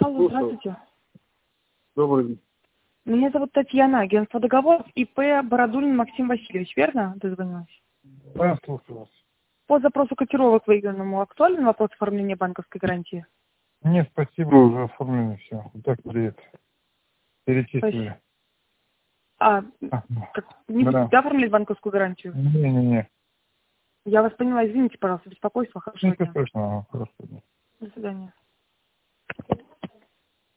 Алло, здравствуйте. Добрый день. Меня зовут Татьяна, агентство договоров ИП Бородулин Максим Васильевич, верно? Дозвонилась? Да, слушаю вас. По запросу котировок выигранному актуален вопрос оформления банковской гарантии? Нет, спасибо, уже оформлено все. Вот так приедет. Перечислили. Не будете оформлять банковскую гарантию? Не. Я вас поняла, извините, пожалуйста, беспокойство. Хорошего Ничего дня. страшного, хорошо. До свидания.